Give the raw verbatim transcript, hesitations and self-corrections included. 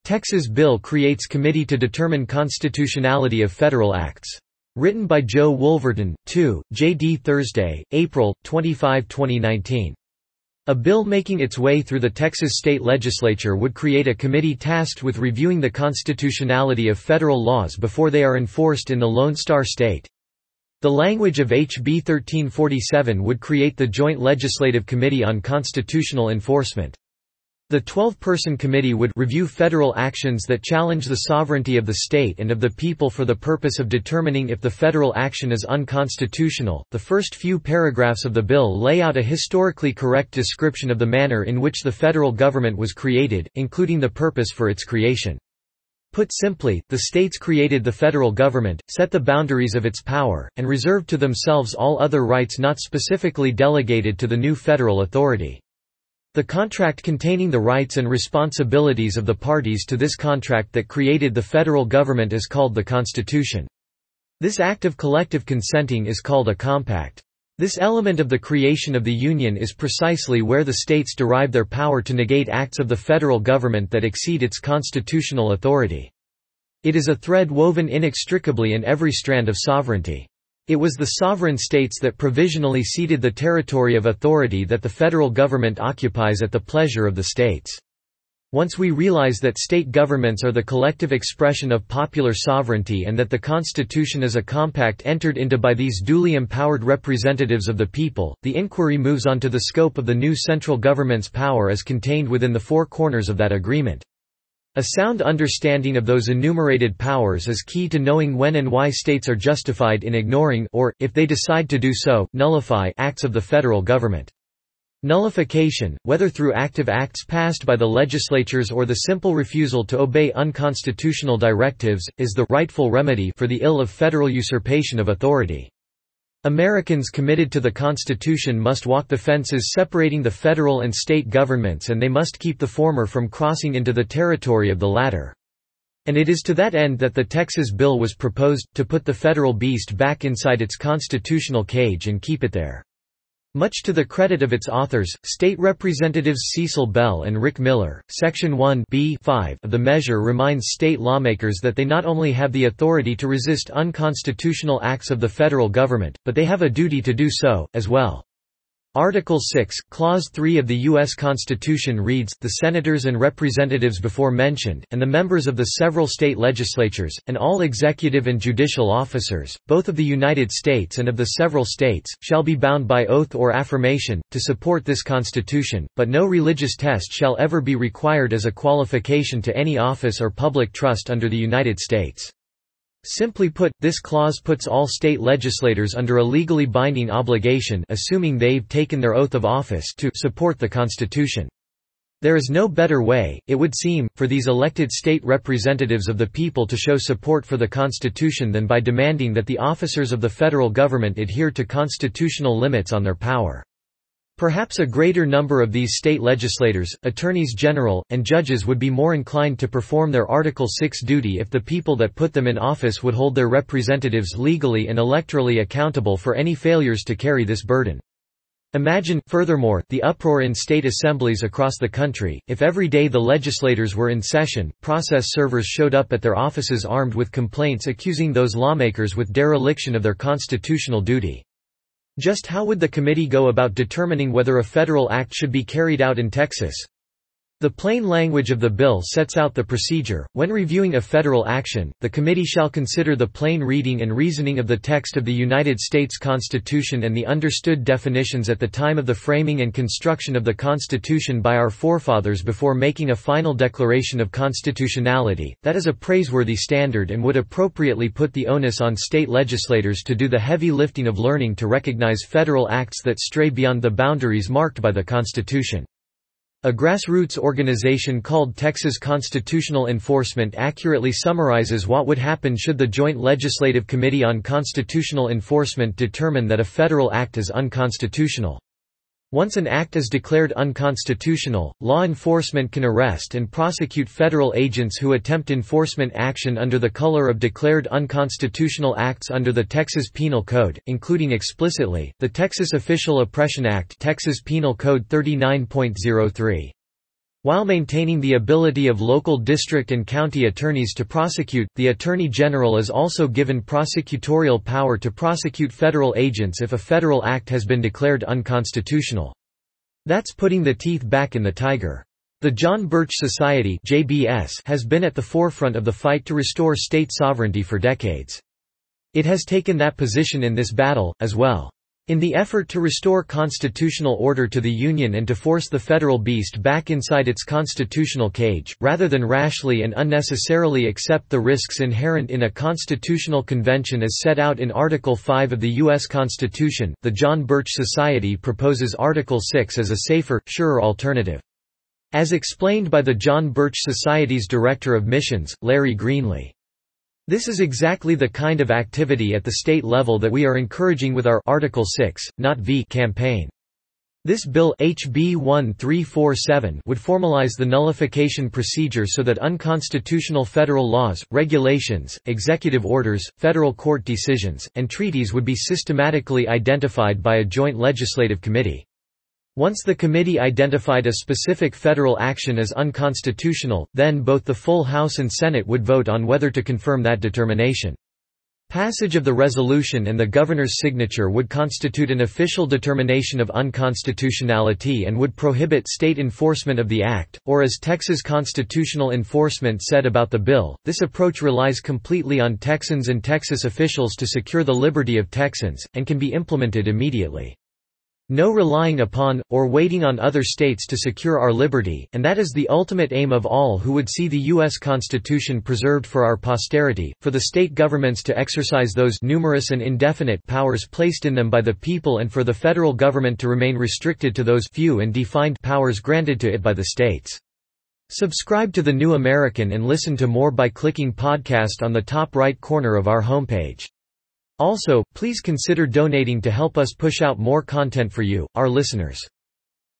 Texas bill creates committee to determine constitutionality of federal acts. Written by Joe Wolverton, the second, J D Thursday, April twenty-fifth, twenty nineteen. A bill making its way through the Texas state legislature would create a committee tasked with reviewing the constitutionality of federal laws before they are enforced in the Lone Star State. The language of H B thirteen forty-seven would create the Joint Legislative Committee on Constitutional Enforcement. The twelve-person committee would review federal actions that challenge the sovereignty of the state and of the people for the purpose of determining if the federal action is unconstitutional. The first few paragraphs of the bill lay out a historically correct description of the manner in which the federal government was created, including the purpose for its creation. Put simply, the states created the federal government, set the boundaries of its power, and reserved to themselves all other rights not specifically delegated to the new federal authority. The contract containing the rights and responsibilities of the parties to this contract that created the federal government is called the Constitution. This act of collective consenting is called a compact. This element of the creation of the Union is precisely where the states derive their power to negate acts of the federal government that exceed its constitutional authority. It is a thread woven inextricably in every strand of sovereignty. It was the sovereign states that provisionally ceded the territory of authority that the federal government occupies at the pleasure of the states. Once we realize that state governments are the collective expression of popular sovereignty and that the Constitution is a compact entered into by these duly empowered representatives of the people, the inquiry moves on to the scope of the new central government's power as contained within the four corners of that agreement. A sound understanding of those enumerated powers is key to knowing when and why states are justified in ignoring or, if they decide to do so, nullify acts of the federal government. Nullification, whether through active acts passed by the legislatures or the simple refusal to obey unconstitutional directives, is the rightful remedy for the ill of federal usurpation of authority. Americans committed to the Constitution must walk the fences separating the federal and state governments, and they must keep the former from crossing into the territory of the latter. And it is to that end that the Texas bill was proposed, to put the federal beast back inside its constitutional cage and keep it there. Much to the credit of its authors, State Representatives Cecil Bell and Rick Miller, Section one B five of the measure reminds state lawmakers that they not only have the authority to resist unconstitutional acts of the federal government, but they have a duty to do so, as well. Article six, Clause three of the U S Constitution reads, "The senators and representatives before mentioned, and the members of the several state legislatures, and all executive and judicial officers, both of the United States and of the several states, shall be bound by oath or affirmation, to support this Constitution, but no religious test shall ever be required as a qualification to any office or public trust under the United States." Simply put, this clause puts all state legislators under a legally binding obligation, assuming they've taken their oath of office, to support the Constitution. There is no better way, it would seem, for these elected state representatives of the people to show support for the Constitution than by demanding that the officers of the federal government adhere to constitutional limits on their power. Perhaps a greater number of these state legislators, attorneys general, and judges would be more inclined to perform their Article six duty if the people that put them in office would hold their representatives legally and electorally accountable for any failures to carry this burden. Imagine, furthermore, the uproar in state assemblies across the country, if every day the legislators were in session, process servers showed up at their offices armed with complaints accusing those lawmakers with dereliction of their constitutional duty. Just how would the committee go about determining whether a federal act should be carried out in Texas? The plain language of the bill sets out the procedure. When reviewing a federal action, the committee shall consider the plain reading and reasoning of the text of the United States Constitution and the understood definitions at the time of the framing and construction of the Constitution by our forefathers before making a final declaration of constitutionality. That is a praiseworthy standard and would appropriately put the onus on state legislators to do the heavy lifting of learning to recognize federal acts that stray beyond the boundaries marked by the Constitution. A grassroots organization called Texas Constitutional Enforcement accurately summarizes what would happen should the Joint Legislative Committee on Constitutional Enforcement determine that a federal act is unconstitutional. Once an act is declared unconstitutional, law enforcement can arrest and prosecute federal agents who attempt enforcement action under the color of declared unconstitutional acts under the Texas Penal Code, including explicitly, the Texas Official Oppression Act, Texas Penal Code thirty-nine point oh three. While maintaining the ability of local district and county attorneys to prosecute, the Attorney General is also given prosecutorial power to prosecute federal agents if a federal act has been declared unconstitutional. That's putting the teeth back in the tiger. The John Birch Society (J B S) has been at the forefront of the fight to restore state sovereignty for decades. It has taken that position in this battle, as well. In the effort to restore constitutional order to the Union and to force the federal beast back inside its constitutional cage, rather than rashly and unnecessarily accept the risks inherent in a constitutional convention as set out in Article five of the U S Constitution, the John Birch Society proposes Article six as a safer, surer alternative. As explained by the John Birch Society's Director of Missions, Larry Greenlee. This is exactly the kind of activity at the state level that we are encouraging with our Article six, Not V campaign. This bill H B thirteen forty-seven would formalize the nullification procedure so that unconstitutional federal laws, regulations, executive orders, federal court decisions, and treaties would be systematically identified by a joint legislative committee. Once the committee identified a specific federal action as unconstitutional, then both the full House and Senate would vote on whether to confirm that determination. Passage of the resolution and the governor's signature would constitute an official determination of unconstitutionality and would prohibit state enforcement of the act, or as Texas constitutional enforcement said about the bill, this approach relies completely on Texans and Texas officials to secure the liberty of Texans, and can be implemented immediately. No relying upon, or waiting on other states to secure our liberty, and that is the ultimate aim of all who would see the U S Constitution preserved for our posterity, for the state governments to exercise those numerous and indefinite powers placed in them by the people and for the federal government to remain restricted to those few and defined powers granted to it by the states. Subscribe to The New American and listen to more by clicking podcast on the top right corner of our homepage. Also, please consider donating to help us push out more content for you, our listeners.